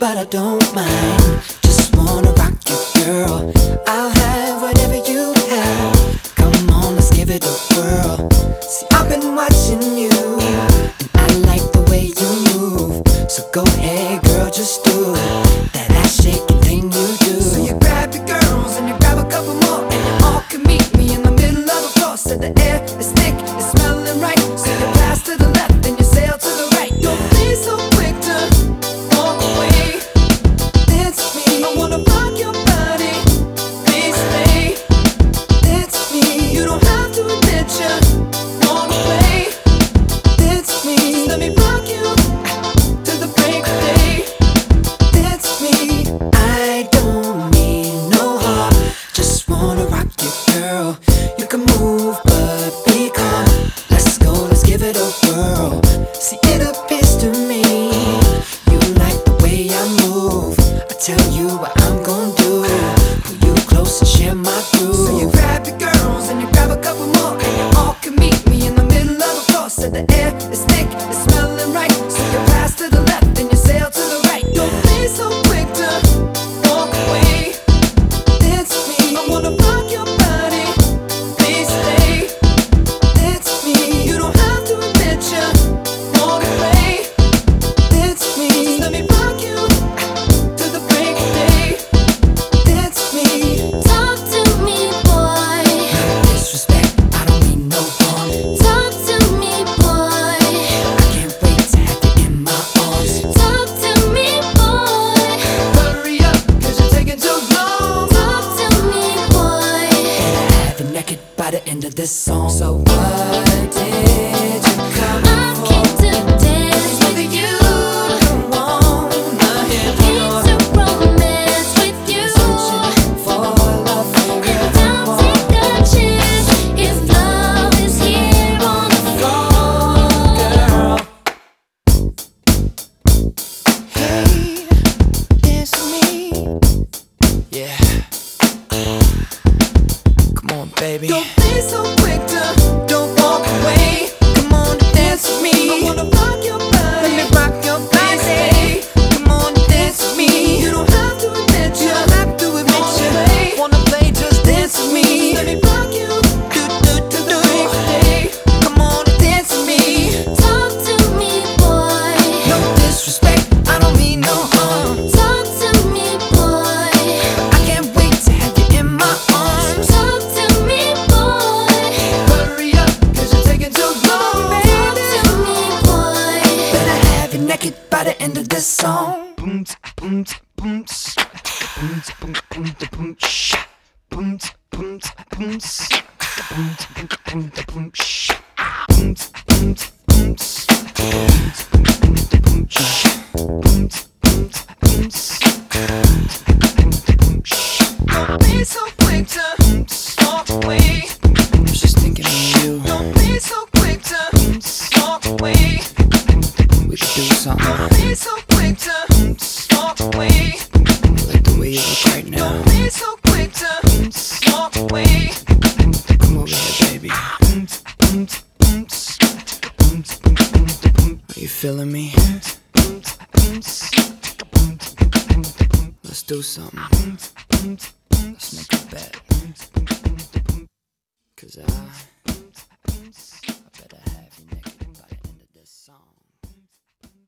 but I don't mind. Just wanna rock you, girl. I'll have whatever you have. Come on, let's give it a whirl. See, I've been watching you, and I like the way you move. So go ahead, girl, just do that ass shaking thing you do. So you grab your girls and you grab a couple more, and you all can meet me in the middle of the floor. So the air is thick, it's smelling right. So you pass to the left and you sail to the right. Don't be so quick to walk away. Dance with me, I wanna rock your body. Please stay. Dance with me, you don't have to admit you wanna play. Dance with me, just let me rock you to the break of day. Dance with me, I don't mean no harm. Just wanna rock you, girl. You can move, but be calm. Let's go, let's give it a whirl. See, it appears to me you like the way I move. I tell you what I'm gonna do. Pull you close and share my groove. So you grab your girls and you grab a couple more, and you all can meet me in the middle of the floor. So the air is thick, it's smelling right. So you pass to the left and you sail to the right. Don't be so quick to walk away. Dance with me, I wanna rock your body. Please stay. Dance with me, you don't have to admit you wanna play. Dance with me, just let me rock you to the break of day. Dance with me. Talk to me, boy. Disrespect, I don't mean no harm. Talk to me, boy. I can't wait to have you in my arms. Talk to me, boy. Hurry up, cause you're taking too long. Talk to me, boy. Gotta have you naked by the end of this song. So what did you come I for? came to dance with you. Don't wanna hear Came more. to romance with you. Searching for love, And don't take a chance if love is here on the floor. girl. Hey, it's me. Yeah. Come on, baby. Don't be so quick to don't walk away. Come on, dance with me. I wanna rock your body. Let me rock your body. Come on, dance with me. You don't have to admit you. Don't have to admit you. Wanna play? Just dance with me. Let me rock you. Do day. Come on, dance with me. Talk to me, boy. No disrespect, I don't mean no harm. Talk to me, boy. I can't wait to have you in my arms. Talk to me, boy. Hurry up, cause you're taking too long, Talk baby. to me, boy. Better have you naked by the end of this song. Boom, boom, boom, boom, boom, boom, boom, boom, boom, boom, boom, boom, don't be so quick to walk away. I was just thinking of you. Don't be so quick to walk away. We could do something. Don't be so quick to walk away. I like the way you look right now. Don't be so quick to walk away. Come over here, baby. Are you feeling me? Let's do something. Let's make a bet. 'Cause